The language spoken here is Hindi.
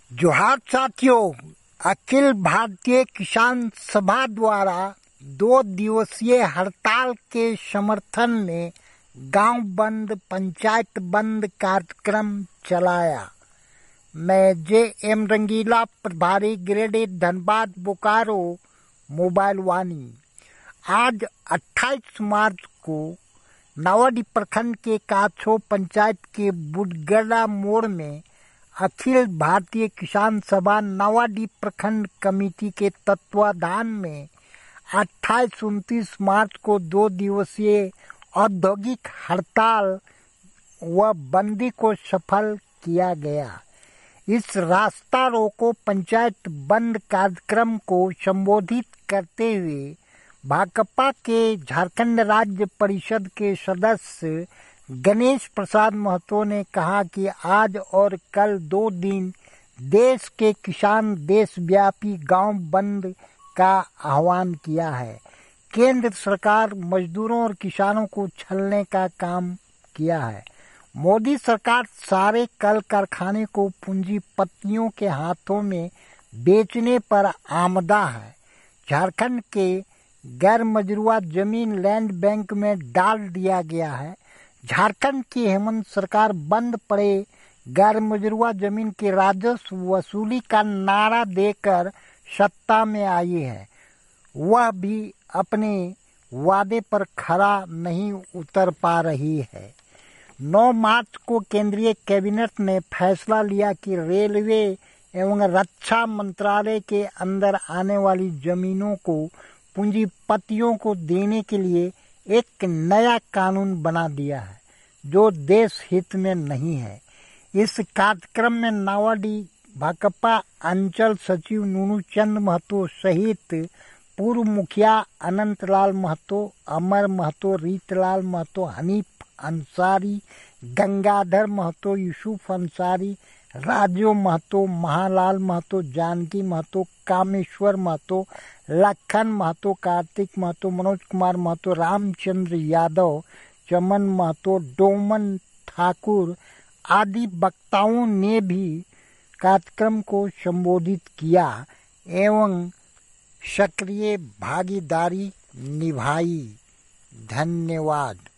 जोहार साथियों, अखिल भारतीय किसान सभा द्वारा 2 दिवसीय हड़ताल के समर्थन में गांव बंद पंचायत बंद कार्यक्रम चलाया। मैं जे.एम. रंगीला, प्रभारी grade A Dhanbad Bokaro mobile Vaani. आज 28 मार्च को नावाडीह प्रखंड के काछो पंचायत के बुडगड़ा मोड़ में अखिल भारतीय किसान सभा नावाडीह प्रखंड कमेटी के तत्वाधान में 28-29 मार्च को 2 दिवसीय औद्योगिक हड़ताल व बंदी को सफल किया गया। इस रास्ता रोको पंचायत बंद कार्यक्रम को संबोधित करते हुए भाकपा के झारखंड राज्य परिषद के सदस्य गणेश प्रसाद महतो ने कहा कि आज और कल 2 दिन देश के किसान देशव्यापी गांव बंद का आह्वान किया है। केंद्र सरकार मजदूरों और किसानों को छलने का काम किया है। मोदी सरकार सारे कल कारखाने को पूंजीपतियों के हाथों में बेचने पर आमदा है। झारखंड के गैर मजरूआ जमीन लैंड बैंक में डाल दिया गया है। झारखंड की हेमंत सरकार बंद पड़े गैर मजरूआ जमीन के राजस्व वसूली का नारा देकर सत्ता में आई है। वह भी अपने वादे पर खरा नहीं उतर पा रही है। 9 मार्च को केंद्रीय कैबिनेट ने फैसला लिया कि रेलवे एवं रक्षा मंत्रालय के अंदर आने वाली जमीनों को पूंजीपतियों को देने के लिए एक नया कानून बना दिया है जो देश हित में नहीं है। इस कार्यक्रम में नावाडीह भाकपा अंचल सचिव नूनू चंद महतो सहित पूर्व मुखिया अनंतलाल महतो, अमर महतो, रीतलाल महतो, हनीफ अंसारी, गंगाधर महतो, यूसुफ अंसारी, राजू महतो, महालाल महतो, जानकी महतो, कामेश्वर महतो, लखन महतो, कार्तिक महतो, मनोज कुमार महतो, रामचंद्र यादव, चमन महतो, डोमन ठाकुर आदि वक्ताओं ने भी कार्यक्रम को संबोधित किया एवं सक्रिय भागीदारी निभाई। धन्यवाद।